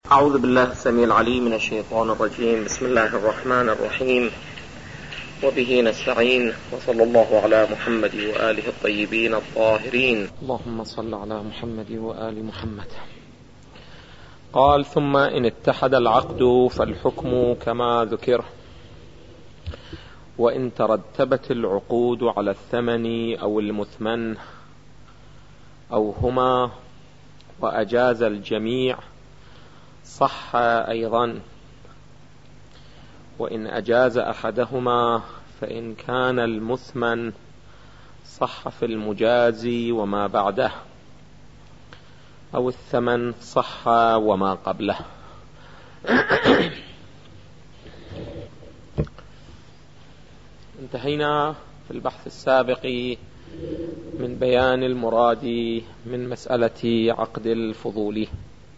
أعوذ بالله السميع العليم من الشيطان الرجيم. بسم الله الرحمن الرحيم، وبه نستعين، وصلى الله على محمد وآله الطيبين الطاهرين. اللهم صل على محمد وآل محمد. قال: ثم إن اتحد العقد فالحكم كما ذكر، وإن ترتبت العقود على الثمن أو المثمن أو هما وأجاز الجميع صح أيضا، وإن أجاز أحدهما فإن كان المثمن صح في المجازي وما بعده، أو الثمن صح وما قبله. انتهينا في البحث السابق من بيان المراد من مسألة عقد الفضولي،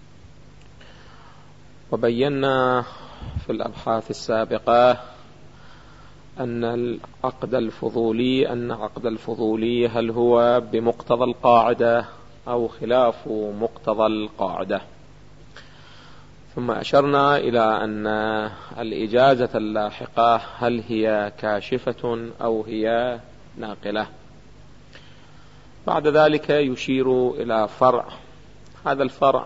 وبينا في الأبحاث السابقة أن عقد الفضولي هل هو بمقتضى القاعدة أو خلاف مقتضى القاعدة. ثم أشرنا إلى أن الإجازة اللاحقة هل هي كاشفة أو هي ناقلة. بعد ذلك يشير إلى فرع. هذا الفرع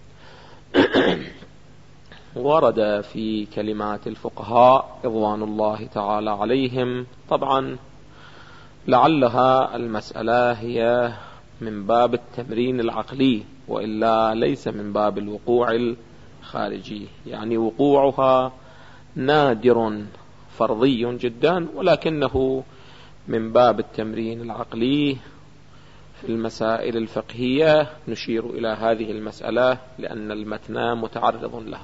ورد في كلمات الفقهاء رضوان الله تعالى عليهم. طبعا لعلها المسألة هي من باب التمرين العقلي، وإلا ليس من باب الوقوع الخارجي، يعني وقوعها نادر فرضي جدا، ولكنه من باب التمرين العقلي في المسائل الفقهية. نشير إلى هذه المسألة لأن المتن متعرض لها.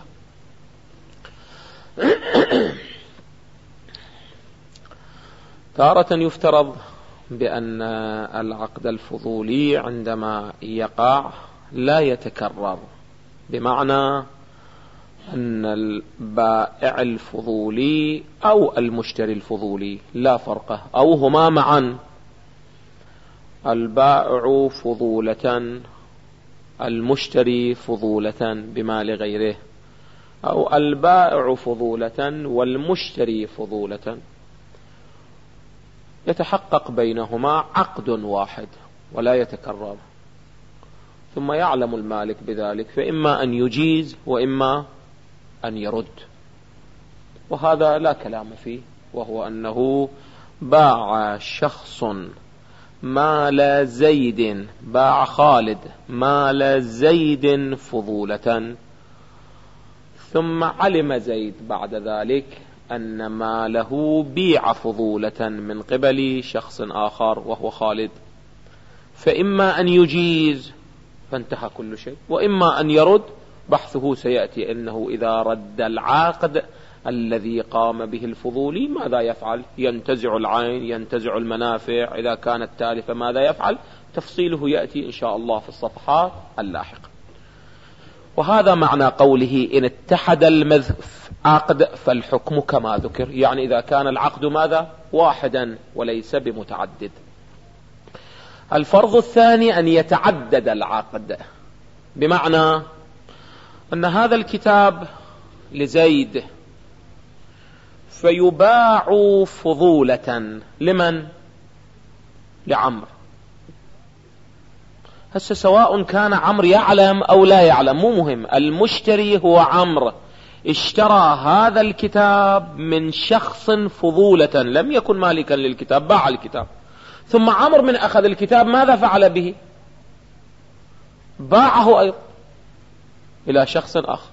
تارة يفترض بأن العقد الفضولي عندما يقع لا يتكرر، بمعنى أن البائع الفضولي أو المشتري الفضولي لا فرق، أو هما معا، البائع فضولة، المشتري فضولة بمال غيره، أو البائع فضولة والمشتري فضولة، يتحقق بينهما عقد واحد ولا يتكرر. ثم يعلم المالك بذلك، فإما أن يجيز وإما أن يرد، وهذا لا كلام فيه، وهو أنه باع شخص مال زيد، باع خالد مال زيد فضولة، ثم علم زيد بعد ذلك أن ماله بيع فضولة من قبل شخص آخر وهو خالد، فإما أن يجيز فانتهى كل شيء، وإما أن يرد. بحثه سيأتي أنه إذا رد العقد الذي قام به الفضولي ماذا يفعل؟ ينتزع العين، ينتزع المنافع، إذا كانت تالفة ماذا يفعل؟ تفصيله يأتي إن شاء الله في الصفحات اللاحقة. وهذا معنى قوله إن اتحد العقد فالحكم كما ذكر، يعني إذا كان العقد ماذا؟ واحدا وليس بمتعدد. الفرض الثاني أن يتعدد العقد، بمعنى أن هذا الكتاب لزيد فيباع فضولة لمن؟ لعمر. هسه سواء كان عمرو يعلم أو لا يعلم مو مهم، المشتري هو عمرو، اشترى هذا الكتاب من شخص فضولة، لم يكن مالكا للكتاب، باع الكتاب. ثم عمرو من أخذ الكتاب ماذا فعل به؟ باعه أيضا إلى شخص آخر،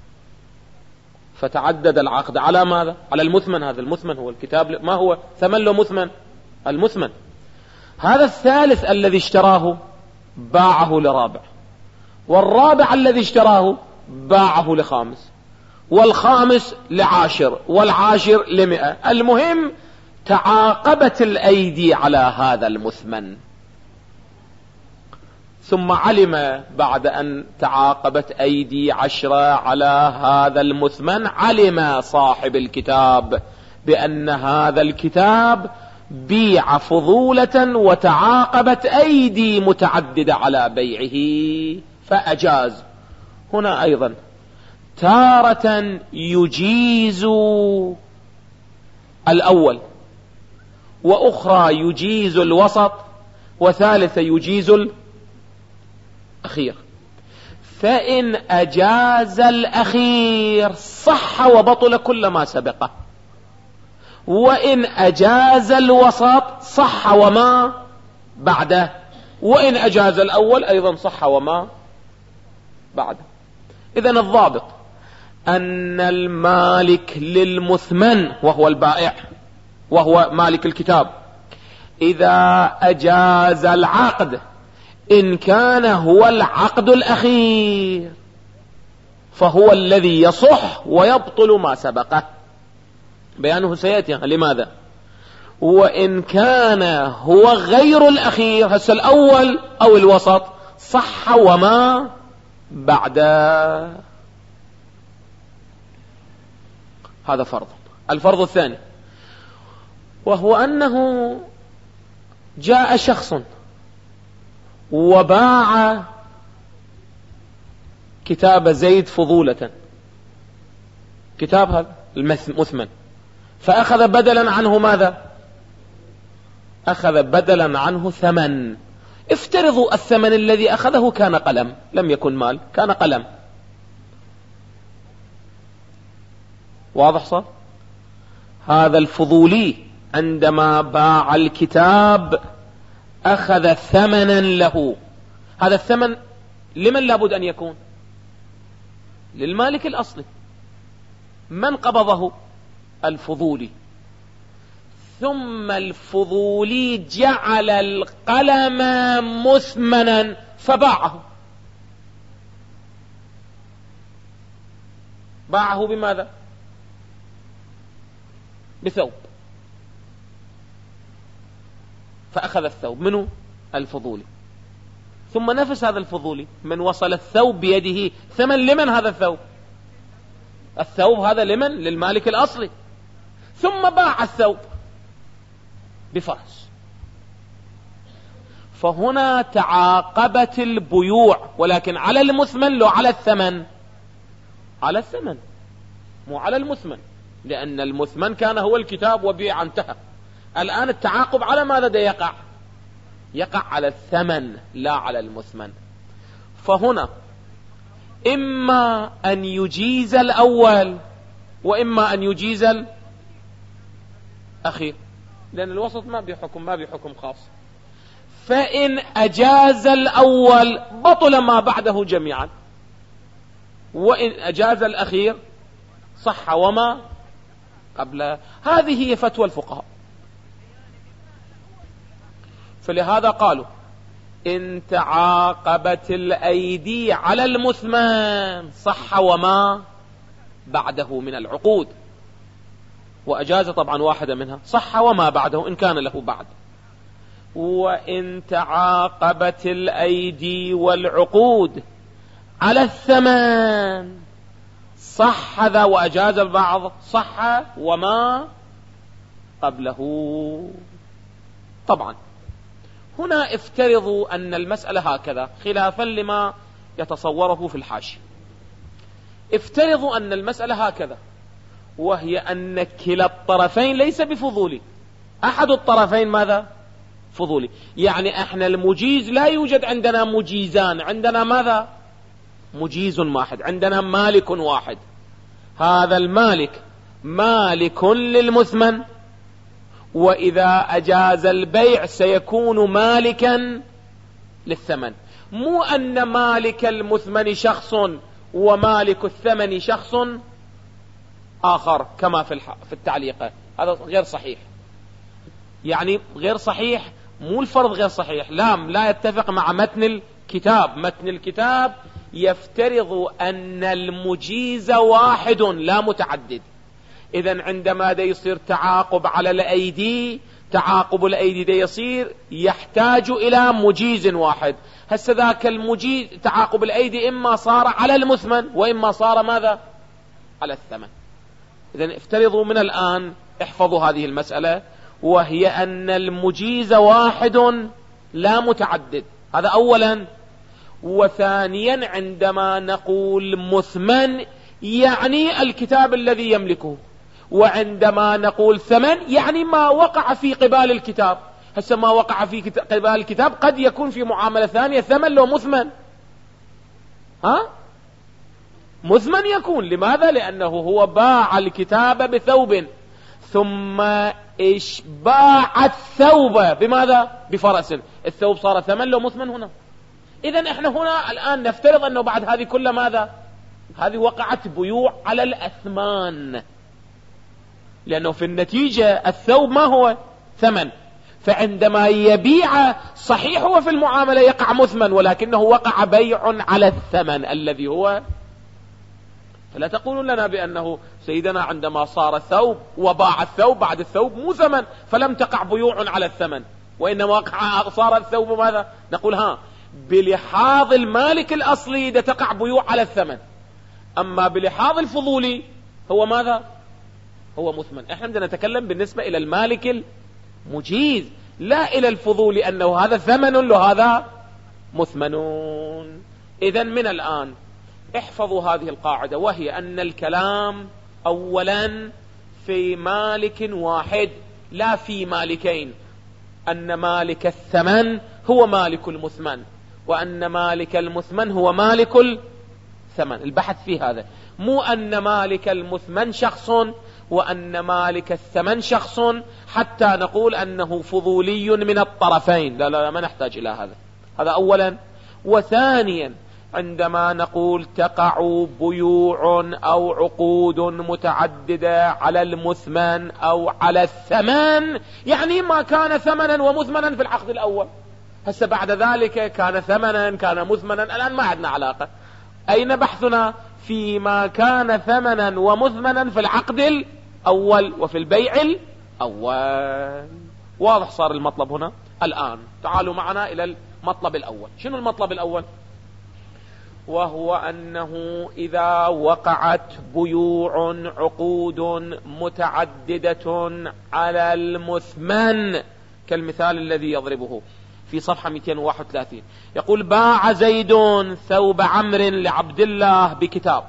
فتعدد العقد على ماذا؟ على المثمن. هذا المثمن هو الكتاب، ما هو ثمن له مثمن؟ المثمن. هذا الثالث الذي اشتراه باعه لرابع، والرابع الذي اشتراه باعه لخامس، والخامس لعاشر، والعاشر ل100. المهم تعاقبت الأيدي على هذا المثمن. ثم علم بعد أن تعاقبت أيدي 10 على هذا المثمن، علم صاحب الكتاب بأن هذا الكتاب بيع فضولة وتعاقبت أيدي متعددة على بيعه فأجاز. هنا أيضا تارة يجيز الأول، وأخرى يجيز الوسط، وثالثة يجيز الأخير. فإن أجاز الأخير صح وبطل كل ما سبقه، وإن أجاز الوسط صح وما بعده، وإن أجاز الأول أيضا صح وما بعده. إذن الضابط أن المالك للمثمن وهو البائع وهو مالك الكتاب إذا أجاز العقد، إن كان هو العقد الأخير فهو الذي يصح ويبطل ما سبقه، بيانه سيأتي لماذا. وإن كان هو غير الأخير، هسه الأول أو الوسط، صح وما بعده. هذا فرض. الفرض الثاني وهو أنه جاء شخص وباع كتاب زيد فضولة، كتاب هذا المثمن، فأخذ بدلا عنه ماذا؟ أخذ بدلا عنه ثمن. افترضوا الثمن الذي أخذه كان قلم، لم يكن مال، كان قلم. واضح صار؟ هذا الفضولي عندما باع الكتاب أخذ ثمنا له. هذا الثمن لمن لابد أن يكون؟ للمالك الأصلي. من قبضه؟ الفضولي. ثم الفضولي جعل القلم مثمنا فباعه. باعه بماذا؟ بثوب. فأخذ الثوب منه الفضولي. ثم نفس هذا الفضولي من وصل الثوب بيده ثمن لمن هذا الثوب؟ الثوب هذا لمن؟ للمالك الأصلي. ثم باع الثوب بفرس. فهنا تعاقبت البيوع، ولكن على المثمن لو على الثمن؟ على الثمن مو على المثمن، لأن المثمن كان هو الكتاب وبيع انتهى. الآن التعاقب على ماذا دا يقع؟ يقع على الثمن لا على المثمن. فهنا إما أن يجيز الأول وإما أن يجيز الأخير، لأن الوسط ما بحكم خاص. فإن أجاز الأول بطل ما بعده جميعا، وإن أجاز الأخير صح وما قبل. هذه هي فتوى الفقهاء. فلهذا قالوا إن تعاقبت الأيدي على المثمن صح وما بعده من العقود، وأجاز طبعا واحدة منها، صح وما بعده إن كان له بعد. وإن تعاقبت الأيدي والعقود على الثمن صح ذا وأجاز البعض، صح وما قبله. طبعا هنا افترضوا أن المسألة هكذا خلافا لما يتصوره في الحاشية. افترضوا أن المسألة هكذا، وهي أن كلا الطرفين ليس بفضولي، أحد الطرفين ماذا؟ فضولي. يعني احنا المجيز لا يوجد عندنا مجيزان، عندنا ماذا؟ مجيز واحد، عندنا مالك واحد. هذا المالك مالك للمثمن، وإذا أجاز البيع سيكون مالكا للثمن. مو أن مالك المثمن شخص ومالك الثمن شخص آخر كما في التعليق. هذا غير صحيح. يعني غير صحيح، مو الفرض غير صحيح، لا يتفق مع متن الكتاب. متن الكتاب يفترض أن المجيز واحد لا متعدد. إذن عندما دا يصير تعاقب على الأيدي، تعاقب الأيدي دا يصير يحتاج إلى مجيز واحد. هسه ذاك المجيز تعاقب الأيدي إما صار على المثمن وإما صار ماذا؟ على الثمن. إذن افترضوا من الآن، احفظوا هذه المسألة، وهي أن المجيز واحد لا متعدد. هذا أولا. وثانيا عندما نقول مثمن يعني الكتاب الذي يملكه، وعندما نقول ثمن يعني ما وقع في قبال الكتاب. هسه ما وقع في قبال الكتاب قد يكون في معاملة ثانية ثمن لو مثمن، مثمن يكون. لماذا؟ لأنه هو باع الكتاب بثوب، ثم باع الثوب بماذا؟ بفرس. الثوب صار ثمن لو مثمن هنا. إذن احنا هنا الآن نفترض أنه بعد هذه كل ماذا؟ هذه وقعت بيوع على الأثمان، لأنه في النتيجة الثوب ما هو؟ ثمن. فعندما يبيع صحيح هو في المعاملة يقع مثمن، ولكنه وقع بيع على الثمن الذي هو. فلا تقولون لنا بأنه سيدنا عندما صار ثوب وباع الثوب بعد الثوب مو ثمن فلم تقع بيوع على الثمن، وإنما صار الثوب ماذا؟ نقول بلحاظ المالك الأصلي ده تقع بيوع على الثمن، أما بلحاظ الفضولي هو ماذا؟ هو مثمن. احنا بدنا نتكلم بالنسبة إلى المالك المجيز، لا إلى الفضول أنه هذا ثمن له هذا مثمنون. إذن من الآن احفظوا هذه القاعدة، وهي أن الكلام أولا في مالك واحد لا في مالكين، أن مالك الثمن هو مالك المثمن، وأن مالك المثمن هو مالك الثمن. البحث في هذا، مو أن مالك المثمن شخص وأن مالك الثمن شخص حتى نقول أنه فضولي من الطرفين. لا لا لا، ما نحتاج إلى هذا. هذا أولا. وثانيا عندما نقول تقع بيوع أو عقود متعددة على المثمن أو على الثمن، يعني ما كان ثمنا ومثمنا في العقد الأول، هسه بعد ذلك كان ثمنا كان مثمنا، الآن ما عندنا علاقة. أين بحثنا؟ فيما كان ثمنا ومثمنا في العقد الأول وفي البيع الأول. واضح صار المطلب هنا؟ الآن تعالوا معنا إلى المطلب الأول. شنو المطلب الأول؟ وهو أنه إذا وقعت بيوع عقود متعددة على المثمن، كالمثال الذي يضربه في صفحة 231، يقول باع زيد ثوب عمرو لعبد الله بكتاب،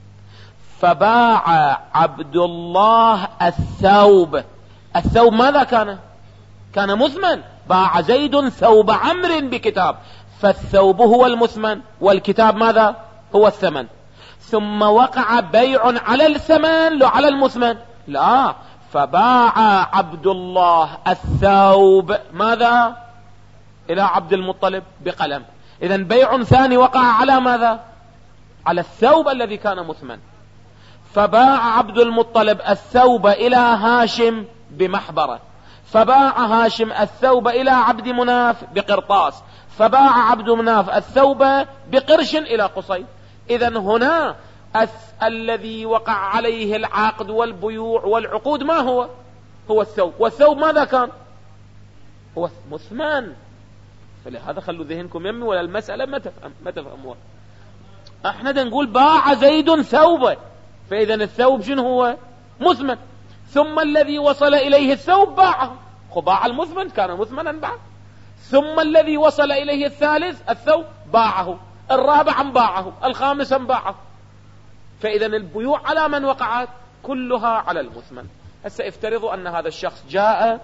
فباع عبد الله الثوب. الثوب ماذا كان؟ كان مثمن. باع زيد ثوب عمرو بكتاب، فالثوب هو المثمن والكتاب ماذا؟ هو الثمن. ثم وقع بيع على الثمن لو على المثمن؟ لا، فباع عبد الله الثوب ماذا؟ إلى عبد المطلب بقلم. إذن بيع ثاني وقع على ماذا؟ على الثوب الذي كان مثمن. فباع عبد المطلب الثوب إلى هاشم بمحبرة، فباع هاشم الثوب إلى عبد مناف بقرطاس، فباع عبد مناف الثوب بقرش إلى قصي. إذن هنا الذي وقع عليه العقد والبيوع والعقود ما هو؟ هو الثوب. والثوب ماذا كان؟ هو مثمن. فلهذا خلوا ذهنكم يمي ولا المسألة ما تفهموها. احنا نقول باع زيد ثوبه، فإذا الثوب شنو هو؟ مثمن. ثم الذي وصل إليه الثوب باعه، باع المثمن كان مثمنا بعد. ثم الذي وصل إليه الثالث الثوب باعه، الرابع باعه، الخامس باعه. فإذا البيوع على من وقعت؟ كلها على المثمن. هسه افترضوا أن هذا الشخص جاء،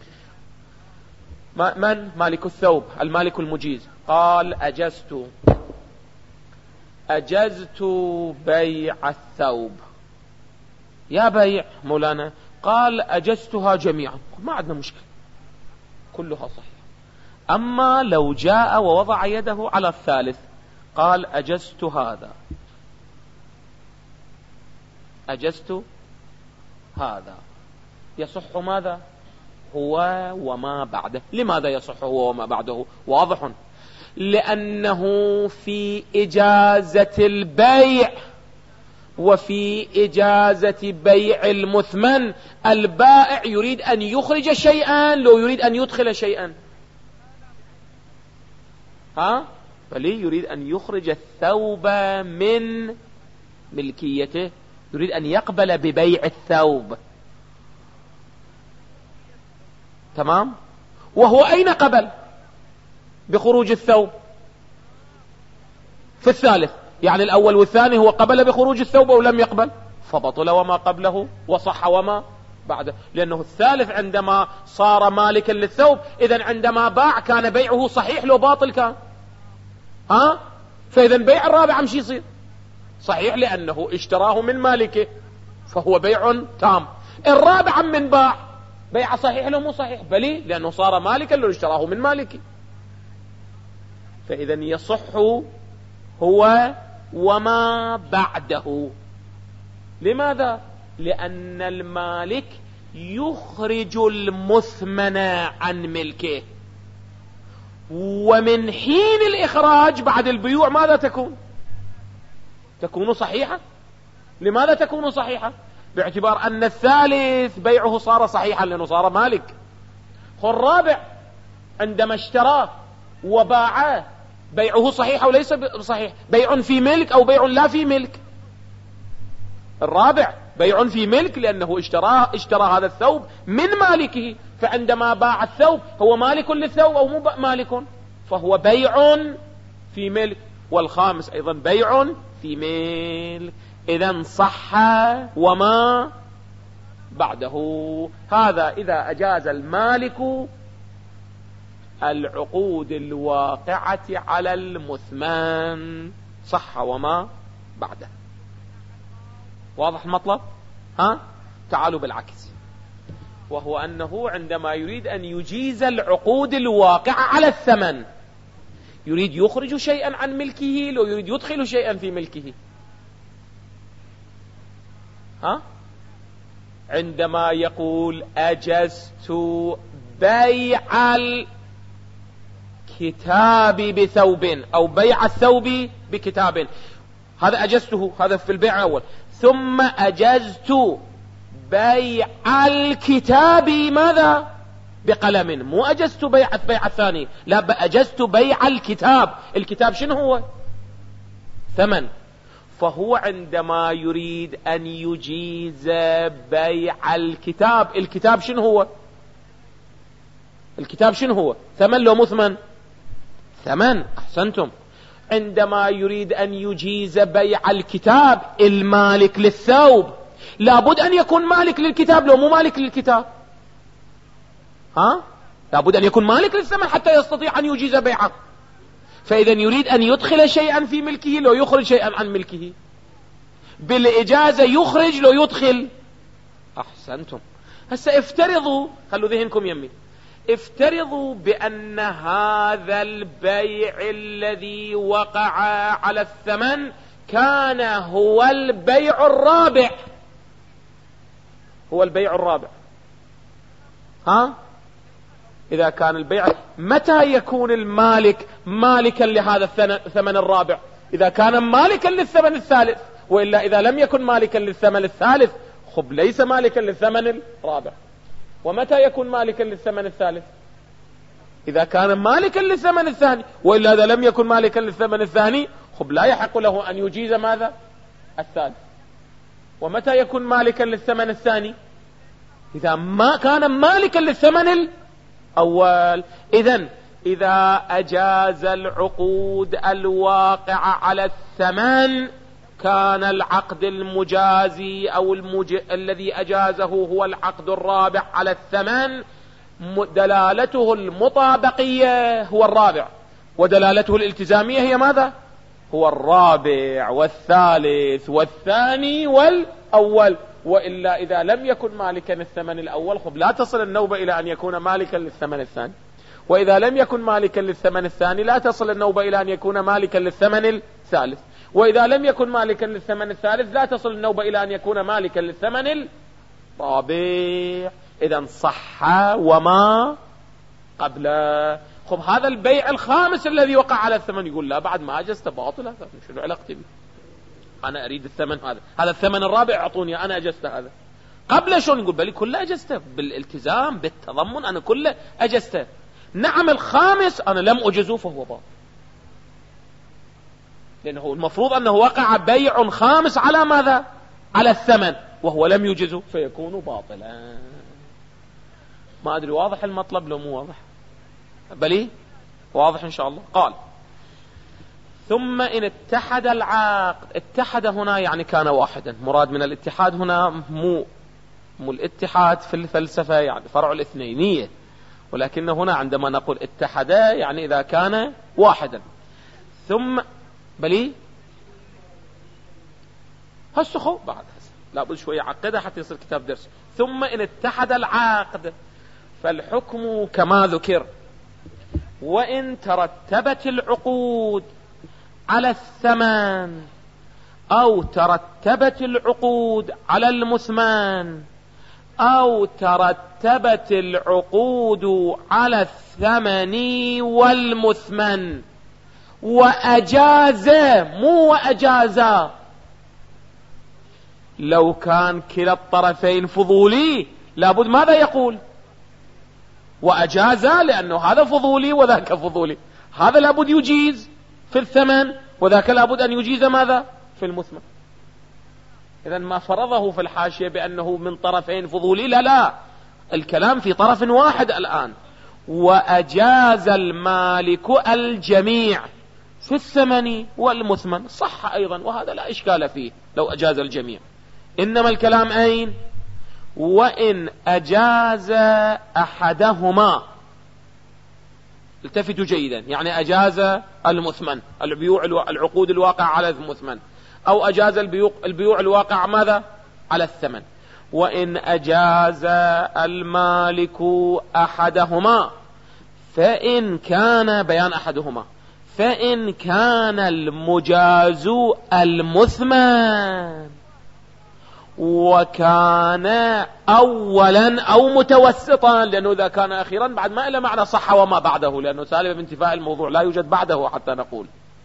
من؟ مالك الثوب، المالك المجيز، قال أجزت بيع الثوب. يا بيع مولانا؟ قال أجزتها جميعا، ما عندنا مشكلة، كلها صحيح. أما لو جاء ووضع يده على الثالث قال أجزت هذا، أجزت هذا، يصح ماذا؟ هو وما بعده. لماذا يصح هو وما بعده؟ واضح، لأنه في إجازة البيع وفي إجازة بيع المثمن البائع يريد أن يخرج شيئا لو يريد أن يدخل شيئا. فليه يريد أن يخرج الثوب من ملكيته، يريد أن يقبل ببيع الثوب. تمام؟ وهو أين قبل بخروج الثوب؟ في الثالث. يعني الأول والثاني هو قبل بخروج الثوب أو لم يقبل، فبطل وما قبله وصح وما بعده، لأنه الثالث عندما صار مالكا للثوب، إذن عندما باع كان بيعه صحيح لو باطل كان، فإذا بيع الرابع عم شي يصير صحيح لأنه اشتراه من مالكه فهو بيع تام. الرابع من باع بيع صحيح لو مو صحيح؟ بلي، لأنه صار مالكا لو اشتراه من مالكه. فإذا يصح هو وما بعده. لماذا؟ لأن المالك يخرج المثمن عن ملكه، ومن حين الإخراج بعد البيوع ماذا تكون؟ تكون صحيحة. لماذا تكون صحيحة؟ باعتبار أن الثالث بيعه صار صحيحا لأنه صار مالك. الرابع عندما اشتراه وباعه بيعه صحيح أو ليس صحيح؟ بيع في ملك أو بيع لا في ملك؟ الرابع بيع في ملك لأنه اشترى هذا الثوب من مالكه، فعندما باع الثوب هو مالك للثوب أو مو مالك، فهو بيع في ملك. والخامس أيضا بيع في ملك. إذن صح وما بعده. هذا إذا أجاز المالك العقود الواقعة على المثمن، صح وما بعده. واضح المطلب؟ تعالوا بالعكس، وهو أنه عندما يريد أن يجيز العقود الواقعة على الثمن، يريد يخرج شيئا عن ملكه لو يريد يدخل شيئا في ملكه. عندما يقول أجزت بيع الكتاب بثوب أو بيع الثوب بكتاب، هذا أجزته، هذا في البيع الأول. ثم أجزت بيع الكتاب ماذا؟ بقلم. مو أجزت بيع الثاني، لا، أجزت بيع الكتاب. الكتاب شنو هو؟ ثمن. فهو عندما يريد أن يجيز بيع الكتاب، الكتاب شنو هو؟ الكتاب شنو هو؟ ثمن لو مثمن؟ ثمن. أحسنتم. عندما يريد أن يجيز بيع الكتاب المالك للثوب لابد أن يكون مالك للكتاب لو مو مالك للكتاب. لابد أن يكون مالك للثمن حتى يستطيع أن يجيز بيعه. فإذا يريد أن يدخل شيئا في ملكه لو يخرج شيئا عن ملكه. بالإجازة يخرج لو يدخل. أحسنتم. هسه افترضوا، خلوا ذهنكم يمي، افترضوا بأن هذا البيع الذي وقع على الثمن كان هو البيع الرابع. هو البيع الرابع. إذا كان البيع، متى يكون المالك مالكا لهذا الثمن الرابع؟ إذا كان مالكا للثمن الثالث، وإلا إذا لم يكن مالكا للثمن الثالث خب ليس مالكا للثمن الرابع. ومتى يكون مالكا للثمن الثالث؟ إذا كان مالكا للثمن الثاني، وإلا إذا لم يكن مالكا للثمن الثاني خب لا يحق له أن يجيز ماذا؟ الثالث. ومتى يكون مالكا للثمن الثاني؟ إذا ما كان مالكا للثمن الأول. إذن إذا أجاز العقود الواقع على الثمن كان العقد المجازي أو الذي أجازه هو العقد الرابع على الثمن، دلالته المطابقية هو الرابع، ودلالته الالتزامية هي ماذا؟ هو الرابع والثالث والثاني والأول. وإلا إذا لم يكن مالكا للثمن الأول خب لا تصل النوبة إلى أن يكون مالكا للثمن الثاني، وإذا لم يكن مالكا للثمن الثاني لا تصل النوبة إلى أن يكون مالكا للثمن الثالث، وإذا لم يكن مالكا للثمن الثالث لا تصل النوبة إلى أن يكون مالكا للثمن الرابع. إذن صح وما قبله. خب هذا البيع الخامس الذي وقع على الثمن يقول لا بعد ما أجزت باطل، هذا شنو علاقتي به؟ أنا أريد الثمن هذا الثمن الرابع أعطوني، أنا أجزت هذا. قبل شو نقول بلي كله أجزته بالالتزام بالتضمن، أنا كله أجزته. نعم الخامس أنا لم أجزه فهو باطل، لأنه المفروض أنه وقع بيع خامس على ماذا؟ على الثمن وهو لم يجزه فيكون باطلا. ما أدري واضح المطلب لو مو واضح؟ بلي واضح إن شاء الله. قال ثم إن اتحد العقد. اتحد هنا يعني كان واحدا. مراد من الاتحاد هنا مو الاتحاد في الفلسفة يعني فرع الاثنينية، ولكن هنا عندما نقول اتحد يعني إذا كان واحدا. ثم بلي هالسخو بعد لا بد شوية عقدها حتى يصير كتاب درس. ثم إن اتحد العقد فالحكم كما ذكر. وإن ترتبت العقود على الثمن أو ترتبت العقود على المثمن أو ترتبت العقود على الثمن والمثمن وأجاز مو وأجاز. لو كان كلا الطرفين فضولي لابد ماذا يقول؟ وأجاز، لأنه هذا فضولي وذاك فضولي. هذا لابد يجيز في الثمن وذاك لابد أن يجيز ماذا؟ في المثمن. إذن ما فرضه في الحاشية بأنه من طرفين فضولي، لا الكلام في طرف واحد الآن. وأجاز المالك الجميع في الثمن والمثمن صح أيضا، وهذا لا إشكال فيه لو أجاز الجميع. إنما الكلام أين؟ وإن أجاز أحدهما. التفتوا جيدا، يعني أجاز المثمن العقود الواقع على المثمن، أو أجاز البيوع الواقع ماذا؟ على الثمن. وإن أجاز المالك أحدهما فإن كان بيان أحدهما فإن كان المجاز المثمن وكان أولا أو متوسطا، لأنه إذا كان أخيرا بعد ما إلا معنى صح وما بعده، لأنه سالب بانتفاء الموضوع لا يوجد بعده حتى نقول.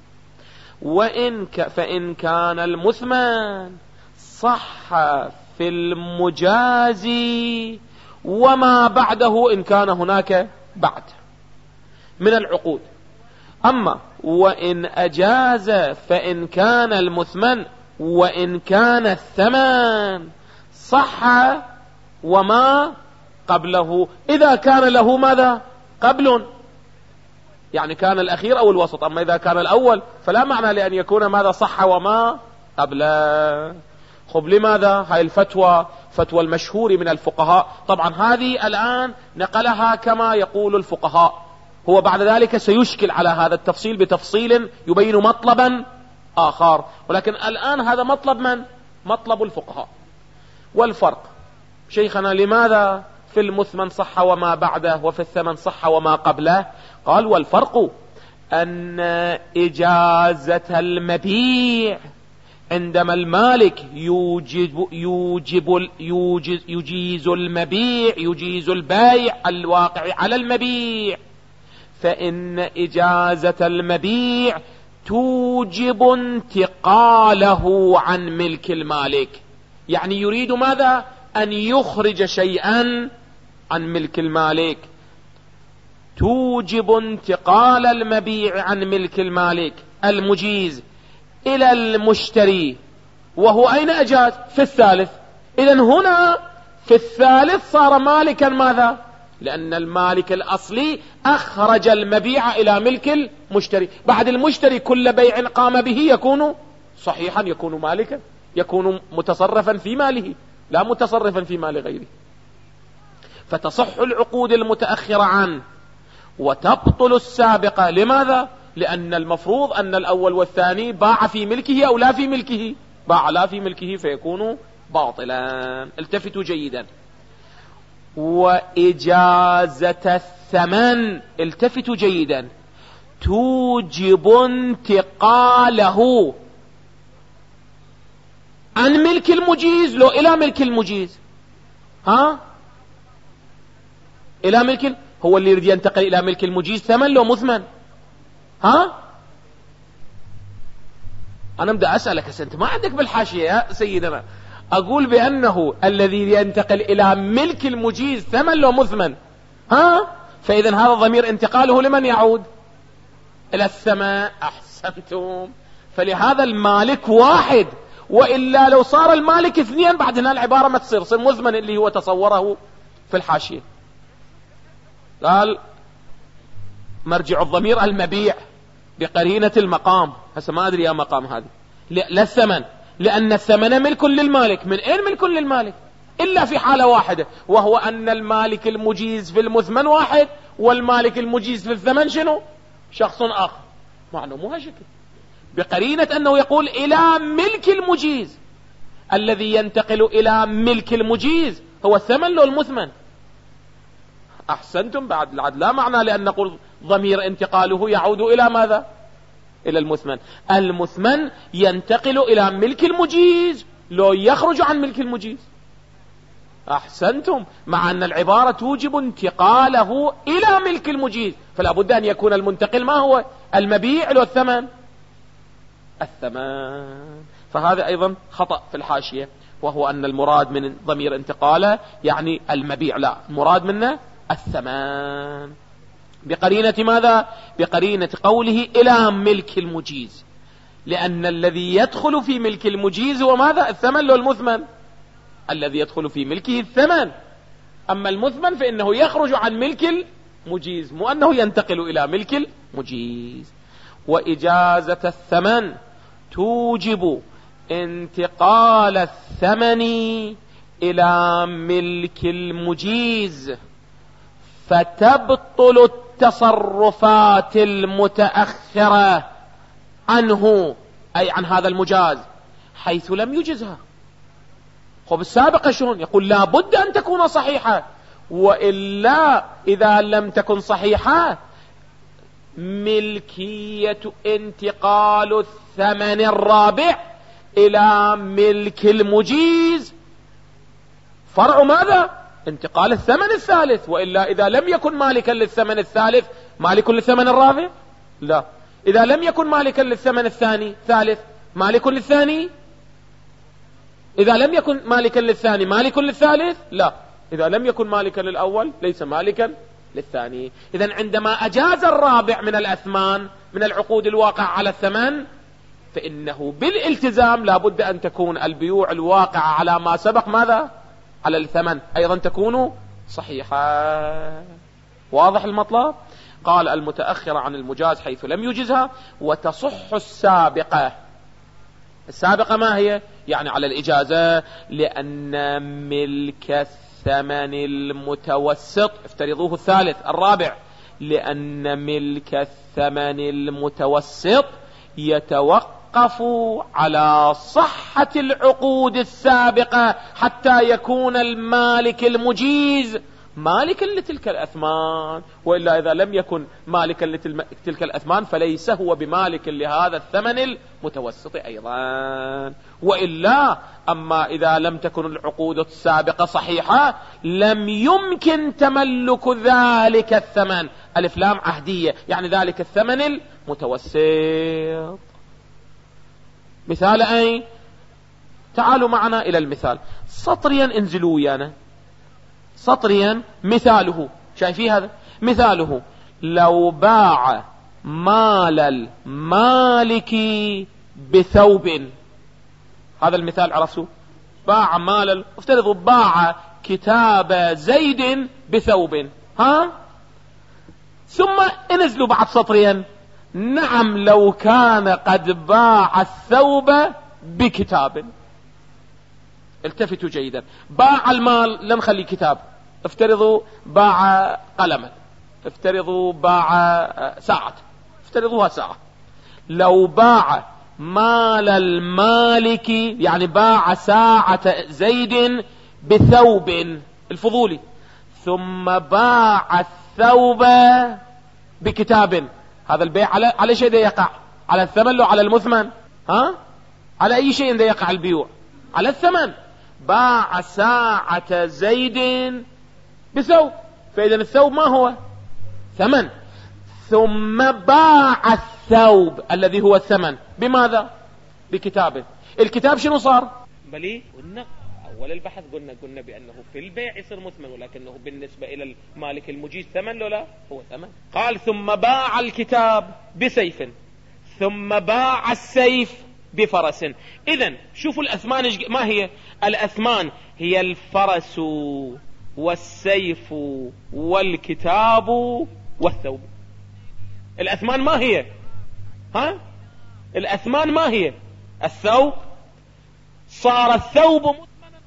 فإن كان المثمن صح في المجاز وما بعده إن كان هناك بعد من العقود. أما وإن أجاز فإن كان المثمن وإن كان الثمن صح وما قبله إذا كان له ماذا؟ قبل، يعني كان الأخير أو الوسط. أما إذا كان الأول فلا معنى لأن يكون ماذا؟ صح وما قبله. خب لماذا؟ هاي الفتوى فتوى المشهور من الفقهاء. طبعا هذه الآن نقلها كما يقول الفقهاء، هو بعد ذلك سيشكل على هذا التفصيل بتفصيل يبين مطلبا آخر، ولكن الآن هذا مطلب من؟ مطلب الفقهاء. والفرق شيخنا لماذا في المثمن صح وما بعده وفي الثمن صح وما قبله؟ قال والفرق أن إجازة المبيع عندما المالك يجيز المبيع يجيز البيع الواقع على المبيع، فإن إجازة المبيع توجب انتقاله عن ملك المالك. يعني يريد ماذا؟ أن يخرج شيئا عن ملك المالك. توجب انتقال المبيع عن ملك المالك المجيز إلى المشتري، وهو أين أجاز؟ في الثالث. إذن هنا في الثالث صار مالكا ماذا؟ لأن المالك الأصلي أخرج المبيع إلى ملك المشتري. بعد المشتري كل بيع قام به يكون صحيحا، يكون مالكا، يكون متصرفا في ماله لا متصرفا في مال غيره. فتصح العقود المتأخرة عنه وتبطل السابقة. لماذا؟ لأن المفروض أن الأول والثاني باع في ملكه أو لا في ملكه. باع لا في ملكه فيكون باطلا. التفتوا جيدا. وإجازة الثمن، التفتوا جيدا، توجب انتقاله عن ملك المجيز لو إلى ملك المجيز. إلى ملك، هو اللي يريد ينتقل إلى ملك المجيز ثمن لو مثمن. أنا بدأ أسألك أنت ما عندك بالحاشية يا سيدنا. أقول بأنه الذي ينتقل إلى ملك المجيز ثمن لو مثمن. فإذا هذا ضمير انتقاله لمن يعود؟ إلى الثمن. أحسنتم. فلهذا المالك واحد، وإلا لو صار المالك اثنين بعد هنا العبارة ما تصير مثمن اللي هو تصوره في الحاشية. قال مرجع الضمير المبيع بقرينة المقام. هسه ما أدري يا مقام هذه لا الثمن، لأن الثمن ملك للمالك. من أين ملك للمالك؟ إلا في حالة واحدة، وهو أن المالك المجيز في المثمن واحد، والمالك المجيز في الثمن شنو؟ شخص آخر. معنى مو هالشكل، بقرينة أنه يقول إلى ملك المجيز. الذي ينتقل إلى ملك المجيز هو الثمن لو المثمن. أحسنتم. بعد العدل لا معنى لأن نقول ضمير انتقاله يعود إلى ماذا؟ إلى المثمن. المثمن ينتقل إلى ملك المجيز لو يخرج عن ملك المجيز. أحسنتم. مع أن العبارة توجب انتقاله إلى ملك المجيز، فلا بد أن يكون المنتقل ما هو؟ المبيع لو الثمن؟ الثمن. فهذا أيضا خطأ في الحاشية، وهو أن المراد من ضمير انتقاله يعني المبيع، لا، المراد منه الثمن. بقرينة ماذا؟ بقرينة قوله إلى ملك المجيز، لأن الذي يدخل في ملك المجيز هو ماذا؟ الثمن لو المثمن؟ الذي يدخل في ملكه الثمن. أما المثمن فإنه يخرج عن ملك المجيز، مو أنه ينتقل إلى ملك المجيز. وإجازة الثمن توجب انتقال الثمن إلى ملك المجيز، فتبطل التصرفات المتأخرة عنه، أي عن هذا المجاز، حيث لم يجزها. خب السابقة شلون؟ يقول لا بد أن تكون صحيحة، وإلا إذا لم تكن صحيحة ملكية انتقال الثمن الرابع إلى ملك المجيز فرع ماذا؟ انتقال الثمن الثالث. وإلا إذا لم يكن مالكا للثمن الثالث مالك للثمن الرابع؟ لا. إذا لم يكن مالكا للثمن الثاني ثالث مالك للثاني؟ إذا لم يكن مالكا للثاني مالك للثالث؟ لا. إذا لم يكن مالكا للأول ليس مالكا للثاني. إذن عندما أجاز الرابع من الأثمان من العقود الواقع على الثمن، فإنه بالالتزام لا بد أن تكون البيوع الواقعة على ما سبق ماذا؟ على الثمن أيضا تكون صحيحة. واضح المطلب؟ قال المتأخر عن المجاز حيث لم يجزها، وتصح السابقة. السابقة ما هي؟ يعني على الإجازة، لأن ملك الثمن المتوسط، افترضوه الثالث الرابع، لأن ملك الثمن المتوسط يتوقف على صحة العقود السابقة حتى يكون المالك المجيز مالكا لتلك الأثمان. وإلا إذا لم يكن مالكا لتلك الأثمان فليس هو بمالك لهذا الثمن المتوسط أيضا. وإلا أما إذا لم تكن العقود السابقة صحيحة لم يمكن تملك ذلك الثمن. ألف لام عهدية، يعني ذلك الثمن المتوسط. مثال أي؟ تعالوا معنا إلى المثال سطريا، انزلوا ويانا سطريا. مثاله، شايفين هذا؟ مثاله لو باع مال المالك بثوب. هذا المثال عرفتوا؟ باع مال، افترضوا باع كتاب زيد بثوب، ها؟ ثم انزلوا بعد سطريا. نعم لو كان قد باع الثوب بكتاب. التفتوا جيدا. باع المال، لم نخلي كتاب، افترضوا باع قلما، افترضوا باع ساعة، افترضوها ساعة. لو باع مال المالك، يعني باع ساعة زيد بثوب الفضولي، ثم باع الثوب بكتاب، هذا البيع على شيء ده يقع؟ على الثمن لو على المثمن؟ ها؟ على أي شيء ده يقع البيوع؟ على الثمن. باع ساعة زيد بثوب، فإذا الثوب ما هو؟ ثمن. ثم باع الثوب الذي هو الثمن بماذا؟ بكتابه. الكتاب شنو صار؟ بلي قلنا أول البحث قلنا بأنه في البيع يصير مثمن، ولكنه بالنسبة إلى المالك المجيز ثمن لو لا هو ثمن. قال ثم باع الكتاب بسيف، ثم باع السيف بفرس. إذن شوفوا الأثمان ما هي؟ الأثمان هي الفرس والسيف والكتاب والثوب. الأثمان ما هي؟ ها؟ الأثمان ما هي؟ الثوب. صار الثوب مثمنا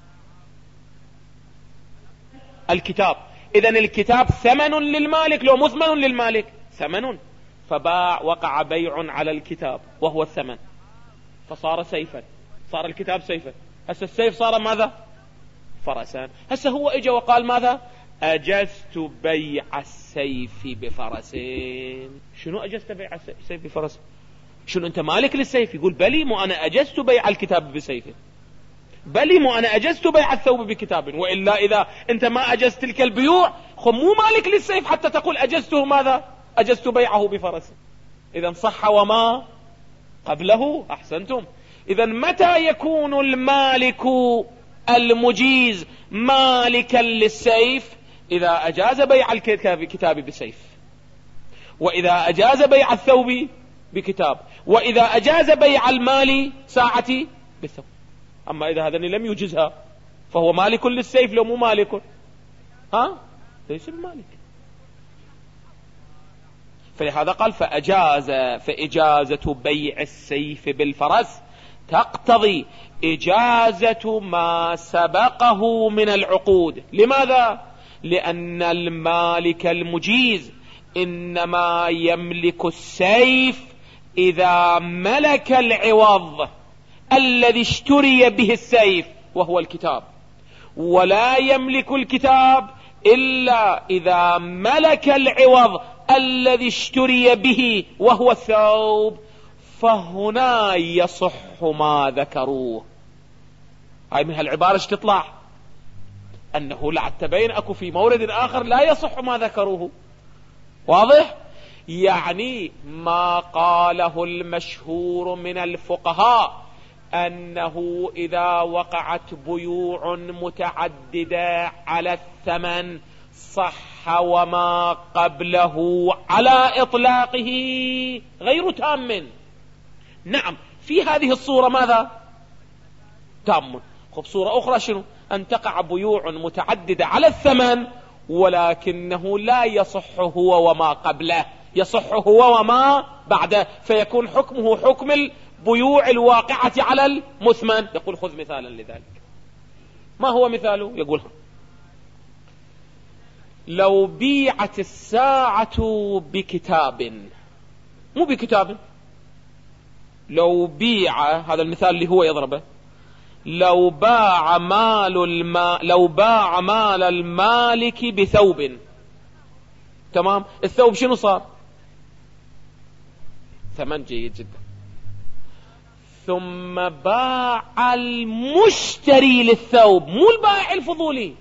الكتاب. إذن الكتاب ثمن للمالك لو مثمن للمالك؟ ثمن. فباع، وقع بيع على الكتاب وهو الثمن، فصار سيفا. صار الكتاب سيفا. هسه السيف صار ماذا؟ فرسان. هسه هو اجى وقال ماذا؟ أجزت بيع السيف بفرسين. شنو أجزت بيع السيف بفرس؟ شنو أنت مالك للسيف؟ يقول بلي، مو أنا أجزت بيع الكتاب بسيفه، بلي مو أنا أجزت بيع الثوب بكتاب. وإلا إذا أنت ما أجزت تلك البيوع مو مالك للسيف حتى تقول أجزته ماذا؟ أجزت بيعه بفرس. إذا صح وما قبله. أحسنتم. إذا متى يكون المالك المجيز مالكا للسيف؟ إذا أجاز بيع الكتاب بسيف، وإذا أجاز بيع الثوب بكتاب، وإذا أجاز بيع المال ساعتي بالثوب. أما إذا هذا لم يجزها فهو مالك للسيف لو مو مالك، ها؟ ليس بمالك. فلهذا قال فإجازة بيع السيف بالفرس تقتضي إجازة ما سبقه من العقود. لماذا؟ لأن المالك المجيز إنما يملك السيف إذا ملك العوض الذي اشتري به السيف وهو الكتاب، ولا يملك الكتاب إلا إذا ملك العوض الذي اشتري به وهو الثوب، فهنا يصح ما ذكروه. هاي من هالعبارة ايش تطلع؟ أنه لعد تبين أكو في مورد آخر لا يصح ما ذكروه. واضح؟ يعني ما قاله المشهور من الفقهاء أنه إذا وقعت بيوع متعددة على الثمن صح وما قبله على إطلاقه غير تام. نعم، في هذه الصورة ماذا؟ تام. خب صورة أخرى شنو؟ أن تقع بيوع متعددة على الثمن ولكنه لا يصح هو وما قبله، يصح هو وما بعده، فيكون حكمه حكم البيوع الواقعة على المثمن. يقول خذ مثالا لذلك. ما هو مثاله؟ يقول لو بيعت الساعة بكتاب، مو بكتاب، لو بيع، هذا المثال اللي هو يضربه، لو باع مال المالك بثوب. تمام؟ الثوب شنو صار؟ ثمن جيد جدا. ثم باع المشتري للثوب، مو البائع الفضولي،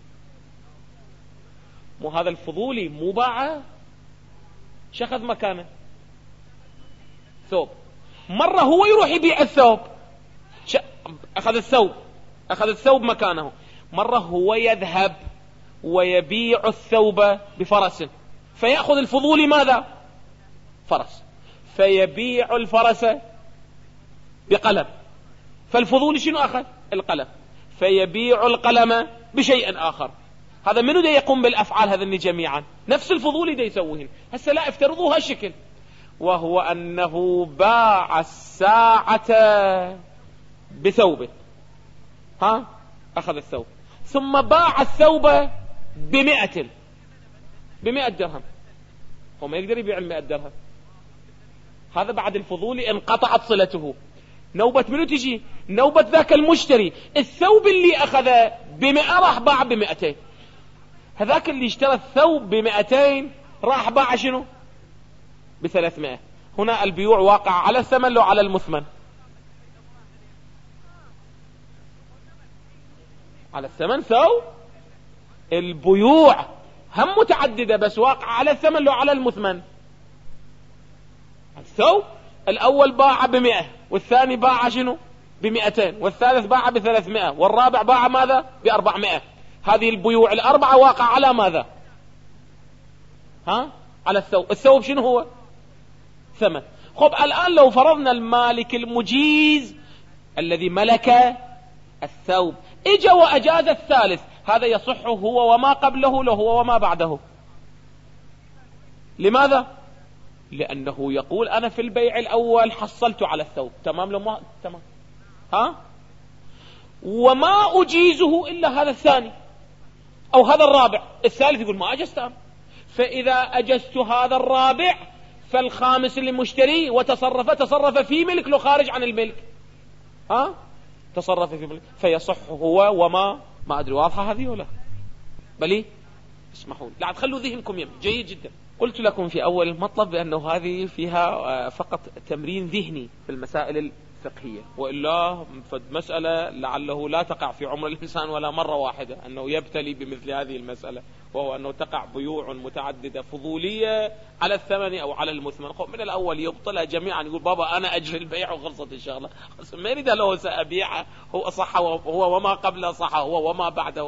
مو هذا الفضولي مو باعه، شخذ مكانه ثوب. مرة هو يروح يبيع الثوب، أخذ الثوب مكانه. مرة هو يذهب ويبيع الثوب بفرس، فيأخذ الفضولي ماذا؟ فرس، فيبيع الفرس بقلم، فالفضولي شنو أخذ؟ القلم، فيبيع القلم بشيء آخر. هذا منو دا يقوم بالأفعال هذني جميعا؟ نفس الفضولي دا يسويهن. هسه لا افترضوها شكل، وهو أنه باع الساعة بثوب، ها؟ أخذ الثوب ثم باع الثوب ب100 درهم. هو ما يقدر يبيع 100 درهم، هذا بعد الفضولي انقطعت صلته. نوبة منو تجي؟ نوبة ذاك المشتري. الثوب اللي أخذ ب100 راح باع ب200. هذاك اللي اشترى الثوب ب200 راح باع شنو؟ ب300. هنا البيوع واقع على الثمن لو على المثمن؟ على الثمن. ثوب البيوع هم متعددة بس واقع على الثمن لو على المثمن؟ الثوب الأول باع ب100، والثاني باع شنو؟ ب200، والثالث باع ب300، والرابع باع ماذا؟ ب400. هذه البيوع الأربعة واقع على ماذا؟ ها؟ على الثوب. الثوب شنو هو؟ ثمن. خب الآن لو فرضنا المالك المجيز الذي ملك الثوب اجى وأجاز الثالث، هذا يصح هو وما قبله لو هو وما بعده. لماذا؟ لأنه يقول أنا في البيع الأول حصلت على الثوب، تمام لو ما تمام، وما أجيزه إلا هذا الثاني أو هذا الرابع، الثالث يقول ما أجزت أنا. فإذا أجزت هذا الرابع فالخامس اللي مشتري تصرف في ملك لو خارج عن الملك، تصرف في ملك، فيصح هو وما أدري واضحة هذه ولا بلي؟ اسمحوا لي، لا تخلوا ذهنكم يم. جيد جدا. قلت لكم في أول المطلب بأنه هذه فيها فقط تمرين ذهني في المسائل الفقهية، وإلا مسألة لعله لا تقع في عمر الإنسان ولا مرة واحدة أنه يبتلي بمثل هذه المسألة، وهو أنه تقع بيوع متعددة فضولية على الثمن أو على المثمن. من الأول يبطلها جميعا، يقول بابا أنا أجري البيع وخلصت إن شاء الله، ما يريد له سأبيعه، هو صح، هو وما قبله صح، هو وما بعده.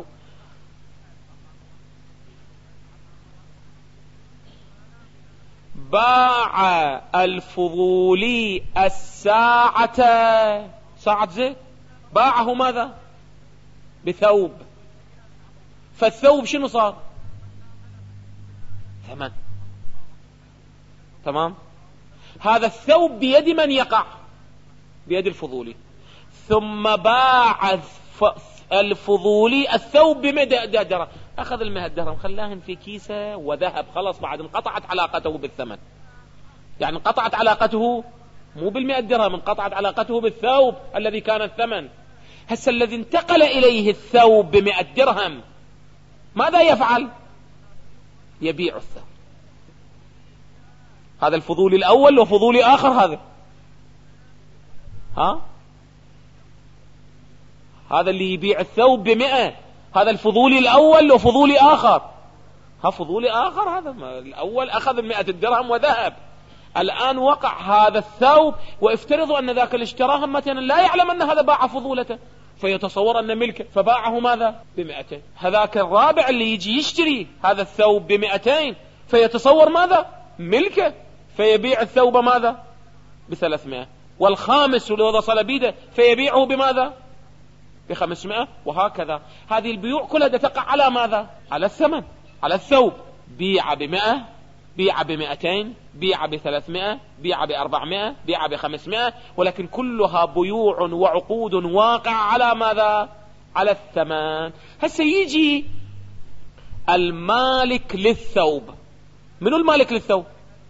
باع الفضولي الساعة، ساعة زيت، باعه ماذا؟ بثوب، فالثوب شنو صار؟ ثمن، تمام. هذا الثوب بيد من يقع؟ بيد الفضولي. ثم باع الفضولي الثوب ب100 درهم، أخذ 100 درهم خلاهن في كيسة وذهب، خلاص بعد انقطعت علاقته بالثمن. يعني انقطعت علاقته مو بال100 درهم، انقطعت علاقته بالثوب الذي كان الثمن. هسه الذي انتقل إليه الثوب ب100 درهم ماذا يفعل؟ يبيع الثوب. هذا الفضولي الأول وفضولي آخر، هذا اللي يبيع الثوب ب100، هذا الفضولي الأول وفضولي آخر، فضولي آخر، هذا الأول أخذ 100 درهم وذهب، الآن وقع هذا الثوب، وافترضوا أن ذاك اللي اشتراها مثلا لا يعلم أن هذا باع فضولته، فيتصور أن ملكه، فباعه ماذا؟ ب200. هذاك الرابع اللي يجي يشتري هذا الثوب ب200 فيتصور ماذا؟ ملكه، فيبيع الثوب ماذا؟ ب300. والخامس اللي وصل بيده فيبيعه بماذا؟ ب500. وهكذا هذه البيوع كلها تقع على ماذا؟ على الثمن، على الثوب. بيع ب100، بيع ب200، بيع ب300، بيع ب400، بيع ب500، ولكن كلها بيوع وعقود واقع على ماذا؟ على الثمن. هسه يجي المالك للثوب. منو المالك للثوب؟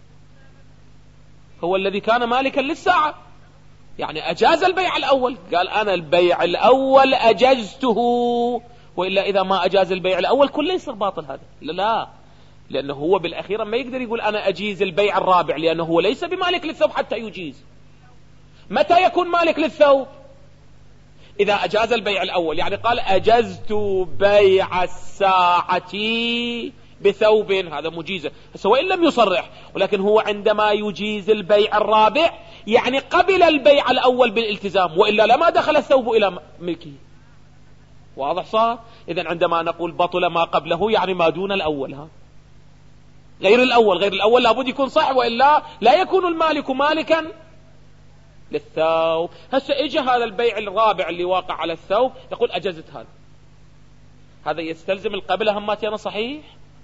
هو الذي كان مالكا للساعة، يعني أجاز البيع الأول، قال أنا البيع الأول أجزته، وإلا إذا ما أجاز البيع الأول كله يصير باطل هذا. لا، لأنه هو بالأخير ما يقدر يقول أنا أجيز البيع الرابع، لأنه هو ليس بمالك للثوب حتى يجيز. متى يكون مالك للثوب؟ إذا أجاز البيع الأول، يعني قال أجزت بيع الساعة بثوب، هذا مجيزة، وإن لم يصرح. ولكن هو عندما يجيز البيع الرابع يعني قبل البيع الأول بالالتزام، وإلا لما دخل الثوب إلى ملكه. واضح صار؟ إذن عندما نقول بطل ما قبله يعني ما دون الأول، غير الأول لابد يكون صح، وإلا لا يكون المالك مالكا للثوب. هسه اجى هذا البيع الرابع اللي واقع على الثوب يقول أجزت هذا يستلزم القبل هماتنا صحيح؟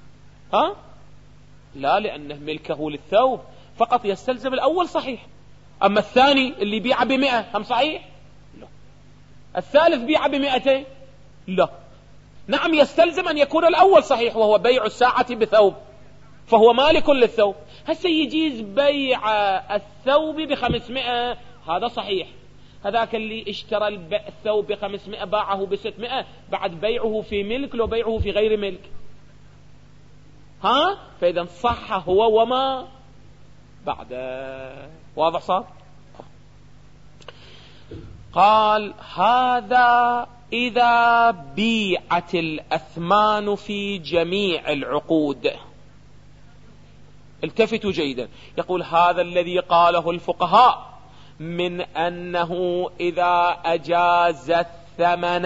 لا، لأنه ملكه للثوب فقط يستلزم الأول صحيح. أما الثاني اللي بيع ب100 هم صحيح؟ لا. الثالث بيع ب200؟ لا. نعم، يستلزم أن يكون الأول صحيح وهو بيع الساعة بثوب، فهو مالك للثوب. هسه يجيز بيع الثوب ب500، هذا صحيح. هذاك اللي اشترى الثوب ب500 باعه ب600، بعد بيعه في ملك لو بيعه في غير ملك، فإذا صح هو وما بعد. واضح صار؟ قال هذا إذا بيعت الأثمان في جميع العقود. التفتوا جيدا، يقول هذا الذي قاله الفقهاء من أنه إذا أجاز الثمن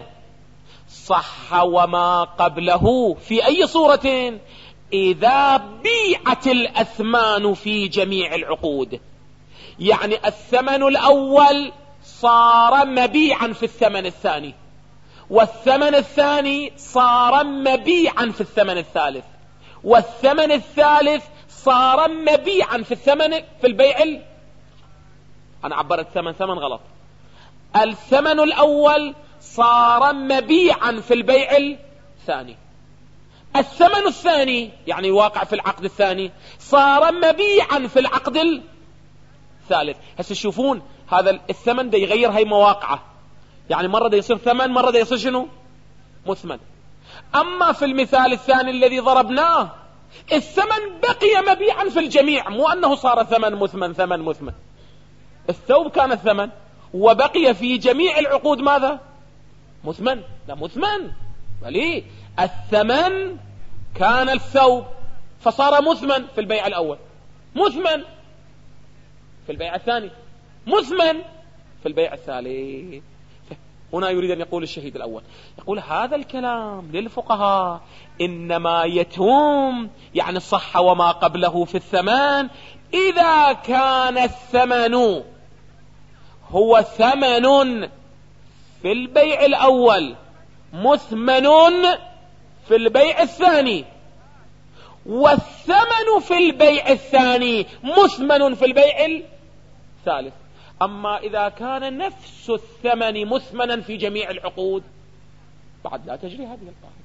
صح وما قبله في أي صورة؟ إذا بيعت الأثمان في جميع العقود، يعني الثمن الأول صار مبيعا في الثمن الثاني، والثمن الثاني صار مبيعا في الثمن الثالث، والثمن الثالث صار مبيعا في الثمن في البيع أنا عبرت ثمن غلط. الثمن الأول صار مبيعا في البيع الثاني. الثمن الثاني يعني واقع في العقد الثاني صار مبيعا في العقد الثالث. هسه تشوفون هذا الثمن ده يغير هاي مواقعه، يعني مرة ده يصير ثمن، مرة ده يصير شنو؟ مثمن. أما في المثال الثاني الذي ضربناه الثمن بقي مبيعا في الجميع، مو أنه صار ثمن مثمن. الثوب كان الثمن وبقي في جميع العقود ماذا؟ مثمن. لا مثمن، بل الثمن كان الثوب فصار مثمن في البيع الأول، مثمن في البيع الثاني، مثمن في البيع الثالث. هنا يريد أن يقول الشهيد الأول، يقول هذا الكلام للفقهاء إنما يتم يعني الصح وما قبله في الثمن إذا كان الثمن هو ثمن في البيع الأول مثمن في البيع الثاني، والثمن في البيع الثاني مثمن في البيع الثالث. أما إذا كان نفس الثمن مثمنا في جميع العقود بعد لا تجري هذه القاعدة.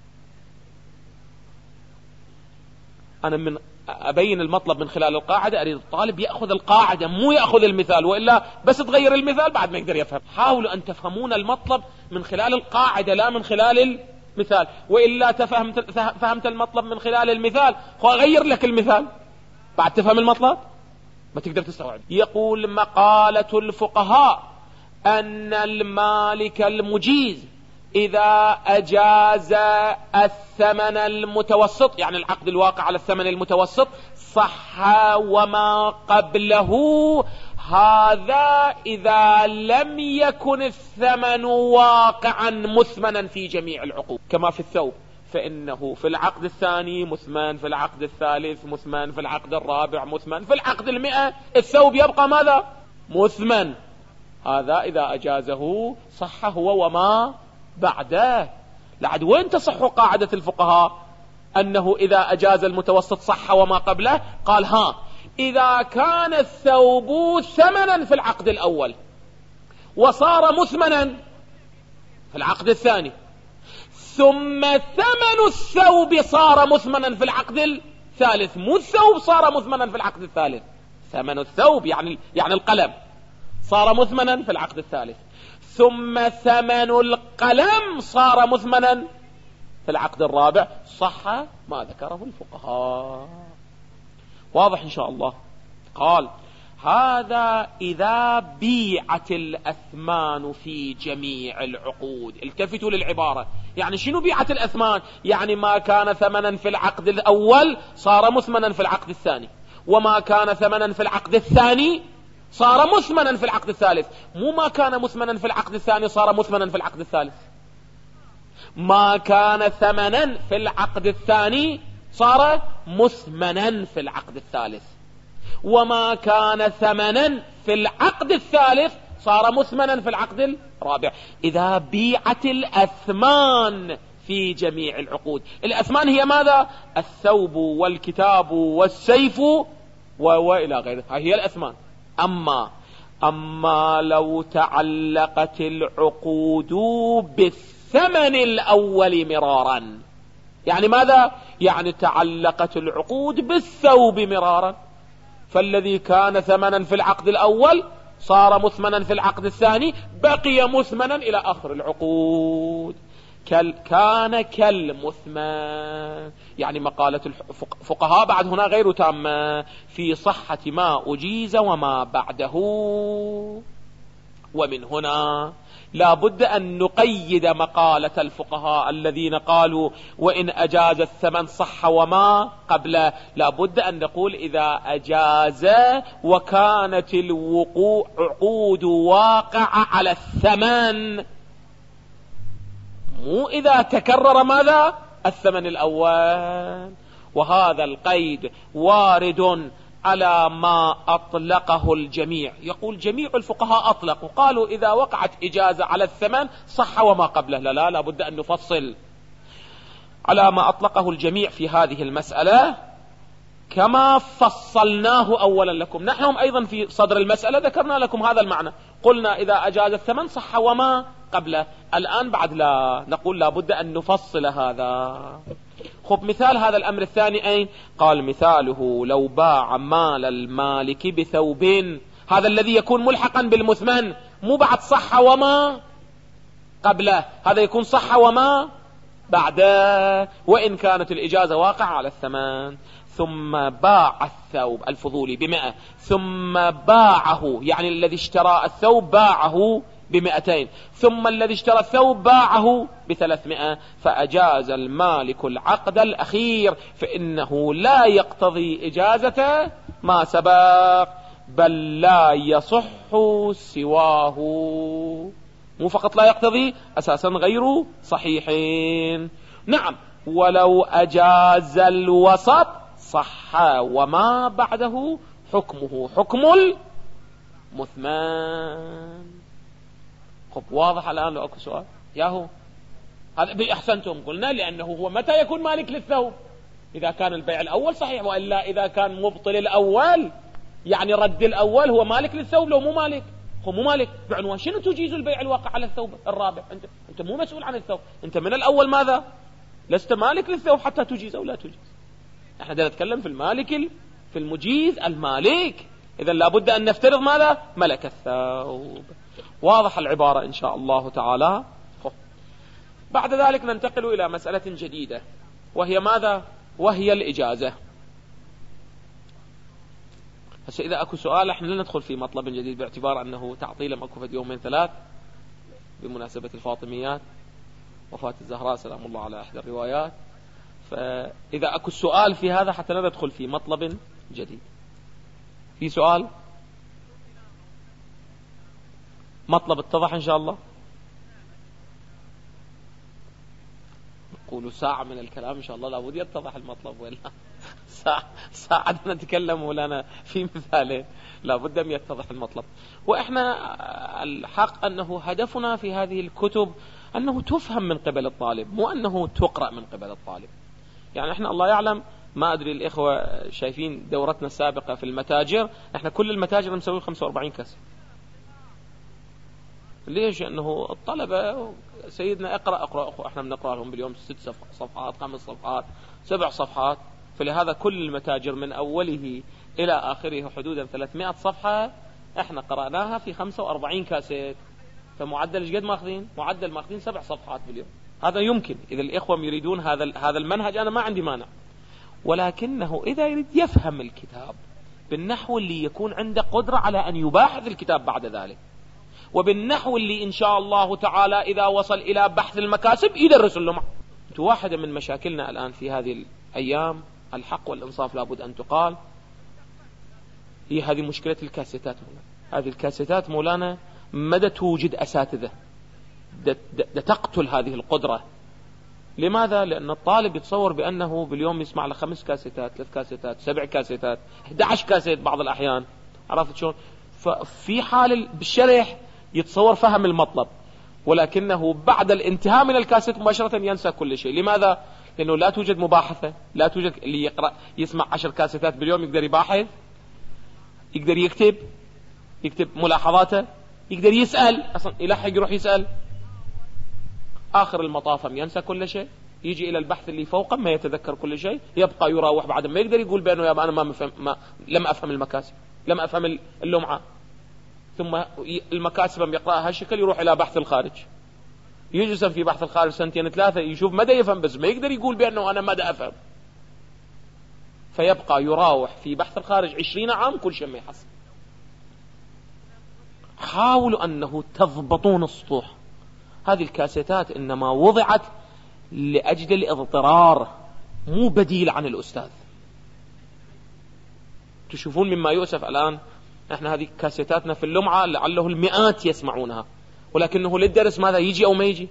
أنا من أبين المطلب من خلال القاعدة، أريد الطالب يأخذ القاعدة مو يأخذ المثال، وإلا بس تغير المثال بعد ما يقدر يفهم. حاولوا أن تفهمون المطلب من خلال القاعدة لا من خلال المثال، وإلا فهمت المطلب من خلال المثال وأغير لك المثال بعد تفهم المطلب ما تقدر تستوعب. يقول مقالة الفقهاء أن المالك المجيز إذا أجاز الثمن المتوسط يعني العقد الواقع على الثمن المتوسط صح وما قبله، هذا إذا لم يكن الثمن واقعا مثمنا في جميع العقود كما في الثوب، فإنه في العقد الثاني مثمن، في العقد الثالث مثمن، في العقد الرابع مثمن، في العقد 100 الثوب يبقى ماذا؟ مثمن. هذا إذا أجازه صح هو وما بعده. لعد وين تصح قاعدة الفقهاء أنه إذا أجاز المتوسط صح وما قبله؟ قال إذا كان الثوب ثمنا في العقد الأول وصار مثمنا في العقد الثاني، ثم ثمن الثوب صار مثمنا في العقد الثالث، مو الثوب صار مثمنا في العقد الثالث، ثمن الثوب يعني القلم صار مثمنا في العقد الثالث، ثم ثمن القلم صار مثمنا في العقد الرابع، صح ما ذكره الفقهاء. واضح إن شاء الله. قال هذا إذا بيعت الأثمان في جميع العقود. التفتوا للعبارة، يعني شنو بيعت الأثمان؟ يعني ما كان ثمنا في العقد الأول صار مثمنا في العقد الثاني، وما كان ثمنا في العقد الثاني صار مثمنا في العقد الثالث، مو ما كان مثمنا في العقد الثاني صار مثمنا في العقد الثالث. ما كان ثمنا في العقد الثاني صار مثمنا في العقد الثالث، وما كان ثمنا في العقد الثالث صار مثمنا في العقد الرابع. إذا بيعت الأثمان في جميع العقود. الأثمان هي ماذا؟ الثوب والكتاب والسيف وإلى غيره، هي الأثمان. أما لو تعلقت العقود بالثمن الأول مرارا، يعني ماذا؟ يعني تعلقت العقود بالثوب مرارا، فالذي كان ثمنا في العقد الأول صار مثمنا في العقد الثاني، بقي مثمنا إلى آخر العقود، كان كالمثمن. يعني مقالة الفقهاء بعد هنا غير تامة في صحة ما أجيز وما بعده. ومن هنا لا بد أن نقيد مقالة الفقهاء الذين قالوا وإن أجاز الثمن صح وما قبله، لا بد أن نقول إذا أجاز وكانت العقود واقع على الثمن، مو إذا تكرر ماذا؟ الثمن الأول. وهذا القيد وارد على ما أطلقه الجميع. يقول جميع الفقهاء أطلقوا، قالوا إذا وقعت إجازة على الثمن صح وما قبله. لا بد أن نفصل على ما أطلقه الجميع في هذه المسألة. كما فصلناه أولا لكم. نحن أيضا في صدر المسألة ذكرنا لكم هذا المعنى، قلنا إذا أجاز الثمن صح وما قبله. الآن بعد لا نقول لابد أن نفصل هذا. خب مثال هذا الأمر الثاني أين؟ قال مثاله لو باع مال المالك بثوب، هذا الذي يكون ملحقا بالمثمن، مو بعد صح وما قبله، هذا يكون صح وما بعده، وإن كانت الإجازة واقعة على الثمن. ثم باع الثوب الفضولي ب100، ثم باعه، يعني الذي اشترى الثوب باعه ب200، ثم الذي اشترى الثوب باعه ب300، فأجاز المالك العقد الأخير، فإنه لا يقتضي إجازة ما سبق، بل لا يصح سواه. مو فقط لا يقتضي، أساسا غير صحيحين. نعم، ولو أجاز الوسط صح وما بعده حكمه حكم المثمن. خب واضح الآن؟ لو أكو سؤال ياهو هذا أحسنتم. قلنا لأنه هو متى يكون مالك للثوب؟ إذا كان البيع الأول صحيح، وإلا إذا كان مبطل الأول يعني رد الأول هو مالك للثوب. لو مو مالك، هو مو مالك بعنوان شنو تجيز البيع الواقع على الثوب الرابع؟ أنت مو مسؤول عن الثوب، أنت من الأول ماذا؟ لست مالك للثوب حتى تجيز أو لا تجيز. احنا نتكلم في المالك، في المجيز المالك. إذا لابد أن نفترض ماذا؟ ملك الثوب. واضح العبارة إن شاء الله تعالى. بعد ذلك ننتقل إلى مسألة جديدة، وهي ماذا؟ وهي الإجازة. بس إذا أكو سؤال احنا لا ندخل في مطلب جديد، باعتبار أنه تعطيل مكو في يومين ثلاث بمناسبة الفاطميات، وفاة الزهراء سلام الله على أحد الروايات. فإذا أكو سؤال في هذا حتى لا ندخل في مطلب جديد. في سؤال؟ مطلب اتضح إن شاء الله. نقول ساعة من الكلام إن شاء الله لابد يتضح المطلب، ولا ساعة نتكلم ولنا في مثالين، لابد أن يتضح المطلب. وإحنا الحق أنه هدفنا في هذه الكتب أنه تفهم من قبل الطالب، مو أنه تقرأ من قبل الطالب. يعني إحنا الله يعلم، ما أدري الإخوة شايفين دورتنا السابقة في المتاجر، إحنا كل المتاجر مسوي 45 كاس. ليش؟ أنه الطلبة سيدنا اقرأ احنا بنقرأ لهم باليوم 6 صفحات 5 صفحات 7 صفحات. فلهذا كل المتاجر من أوله إلى آخره حدودا 300 صفحة احنا قرأناها في 45 كاسيت. فمعدل ايش قد ماخذين؟ معدل ماخذين 7 صفحات باليوم. هذا يمكن إذا الإخوة يريدون هذا المنهج أنا ما عندي مانع، ولكنه إذا يريد يفهم الكتاب بالنحو اللي يكون عنده قدرة على أن يباحث الكتاب بعد ذلك، وبالنحو اللي إن شاء الله تعالى إذا وصل إلى بحث المكاسب يدرس له. واحدة من مشاكلنا الآن في هذه الأيام، الحق والإنصاف لابد أن تقال، هي هذه مشكلة الكاسيتات. هذه الكاسيتات مولانا مدى توجد أساتذة تقتل هذه القدرة. لماذا؟ لأن الطالب يتصور بأنه باليوم يسمع له 5 كاسيتات 3 كاسيتات 7 كاسيتات 11 كاسيت بعض الأحيان. عرفت شلون؟ ففي حال بالشرح يتصور فهم المطلب، ولكنه بعد الانتهاء من الكاسيت مباشرة ينسى كل شيء. لماذا؟ لأنه لا توجد مباحثة، لا توجد اللي يقرأ يسمع 10 كاسيتات باليوم يقدر يباحث، يقدر يكتب ملاحظاته، يقدر يسأل، أصلا يلحق يروح يسأل. آخر المطاف ينسى كل شيء، يجي إلى البحث اللي فوقه ما يتذكر كل شيء، يبقى يراوح بعد ما يقدر يقول بأنه يا أنا لم أفهم المكاسب، لم أفهم اللمعة. ثم المكاسب يقرأها هالشكل، يروح إلى بحث الخارج، يجلس في بحث الخارج 2 3 يشوف مدى يفهم، بس ما يقدر يقول بأنه أنا مدى أفهم. فيبقى يراوح في بحث الخارج 20 عام كل شيء ما يحصل. حاولوا أنه تضبطون السطوح. هذه الكاسيتات إنما وضعت لأجل الاضطرار، مو بديل عن الأستاذ. تشوفون مما يؤسف الآن، احنا هذه كاسيتاتنا في اللمعة لعله المئات يسمعونها، ولكنه للدرس ماذا يجي أو ما يجي.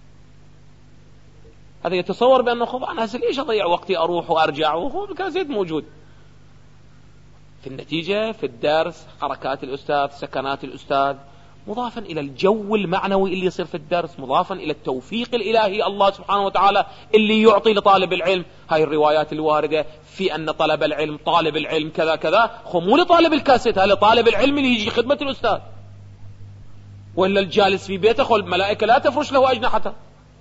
هذا يتصور بأنه خب أنا ليش أضيع وقتي أروح وأرجع وهو الكاسيت موجود. في النتيجة في الدرس حركات الأستاذ، سكنات الأستاذ، مضافا إلى الجو المعنوي اللي يصير في الدرس، مضافا إلى التوفيق الإلهي الله سبحانه وتعالى اللي يعطي لطالب العلم. هاي الروايات الواردة في أن طلب العلم طالب العلم كذا كذا، مو لطالب الكاسيت، هذا لطالب العلم اللي يجي خدمة الأستاذ، وإلا الجالس في بيته خل الملائكة لا تفرش له أجنحتها.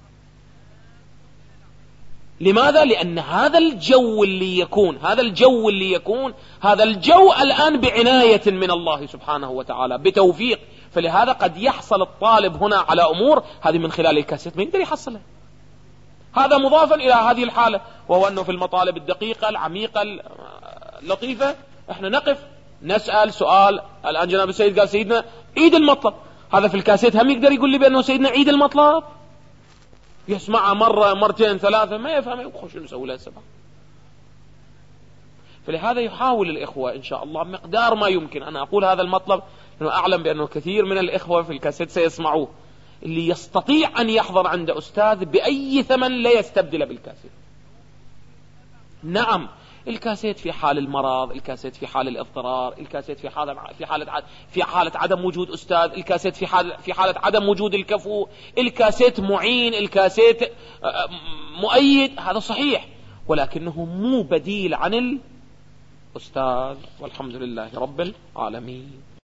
لماذا؟ لأن هذا الجو اللي يكون هذا الجو الآن بعناية من الله سبحانه وتعالى بتوفيق. فلهذا قد يحصل الطالب هنا على أمور هذه من خلال الكاسيت ما يقدر يحصلها. هذا مضافا إلى هذه الحالة، وهو أنه في المطالب الدقيقة العميقة اللطيفة احنا نقف نسأل سؤال. الآن جناب السيد قال سيدنا عيد المطلب، هذا في الكاسيت هم يقدر يقول لي بأنه سيدنا عيد المطلب، يسمعها مرة مرتين ثلاثة ما يفهم، يخش نسوي له السبب. فلهذا يحاول الإخوة إن شاء الله مقدار ما يمكن. أنا أقول هذا المطلب لأنه أعلم بأنه كثير من الإخوة في الكاسيت سيسمعوه، اللي يستطيع أن يحضر عند أستاذ بأي ثمن لا يستبدل بالكاسيت. نعم الكاسيت في حال المرض، الكاسيت في حال الاضطرار، الكاسيت في حالة عدم وجود أستاذ، الكاسيت في حالة عدم وجود الكفو، الكاسيت معين، الكاسيت مؤيد، هذا صحيح، ولكنه مو بديل عن الأستاذ. والحمد لله رب العالمين.